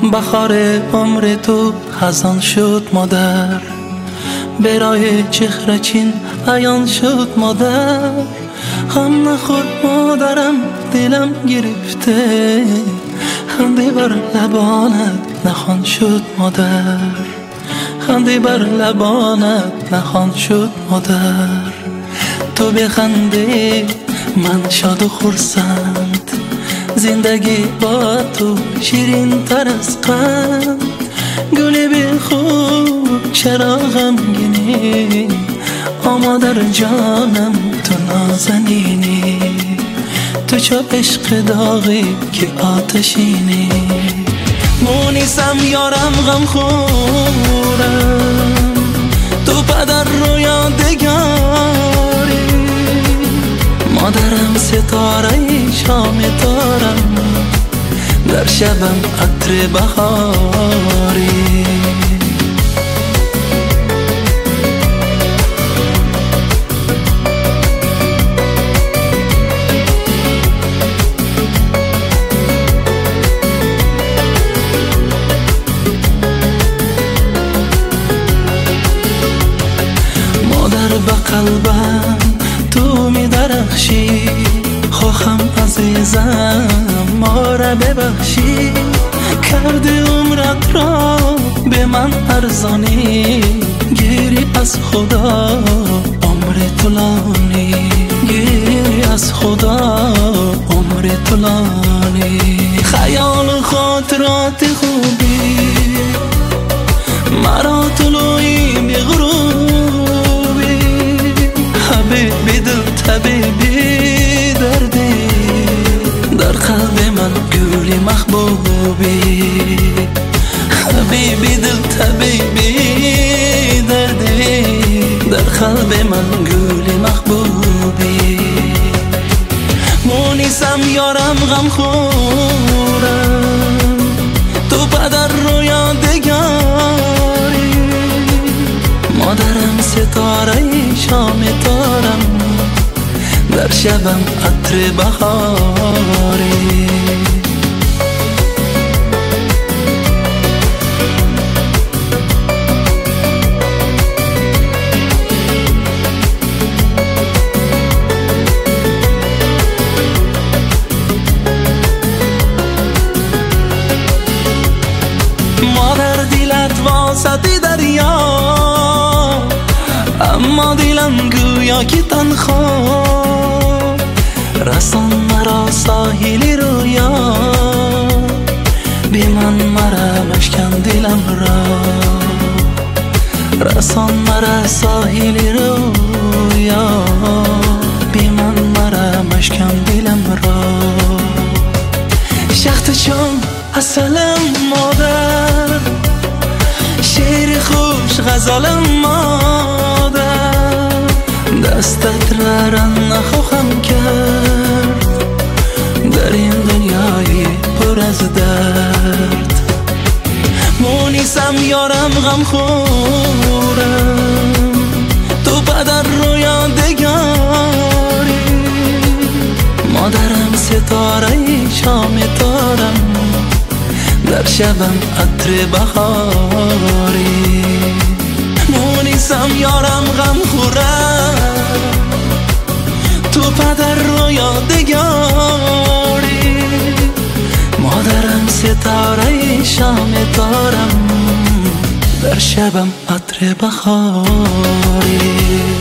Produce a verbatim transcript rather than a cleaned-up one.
بخار عمر تو خزان شد مادر، برای چهره چین عیان شد مادر. هم نخور مادرم دلم گرفته، خنده بر لبانت نخوان شد مادر، خنده بر لبانت نخوان شد مادر. تو بخنده من شاد و خرسند، زندگی با تو شیرین تر از قند. گل به خوب چرا غمگینی، آمادر جانم تو نازنینی. تو چو عشق داغی که آتشینی، مونیسم یارم غم خورم، تو پدر رو یادگاری. مادرم ستاره شام دارم، در شبم عطر بهاری. مادر به قلبم تو می درخشی، خواهم عزیزم ما را ببخشی. کرده عمرت را به من ارزانی، گیری از خدا عمر طولانی، گیری از خدا عمر طولانی. خیال و خاطرات خوبی مرا طلوعی به غروبی، حبیبی دل طبیبی دردی، در قلب من گلی محبوبی. حبیبی دل طبیبی دردی، در قلب من گلی محبوبی. مونیسم یارم غم خورم، تو پدر رو یادگاری. مادرم ستاره شام دارم، در شبم عطر بهاری. مادر دلت واسطی دریا، اما دلم گویا که تنها. رسان مرا ساحل رویا، بی من مرا مشکن دلم را. رسان مرا ساحل رویا، بی من مرا مشکن دلم را. شخت چون اصلم مادر، شعر خوش غزالم مادر. دستت را رن نخواهم کرد، در این دنیای پر از درد. مونیسم یارم غم خورم، تو پدر رو یادگاری. مادرم ستاره شام دارم، در شبم عطر بهاری. مونیسم یارم غم خورم، تو پدر رو یادگاری. مادرم ستاره شام دارم، در شبم عطر بهاری.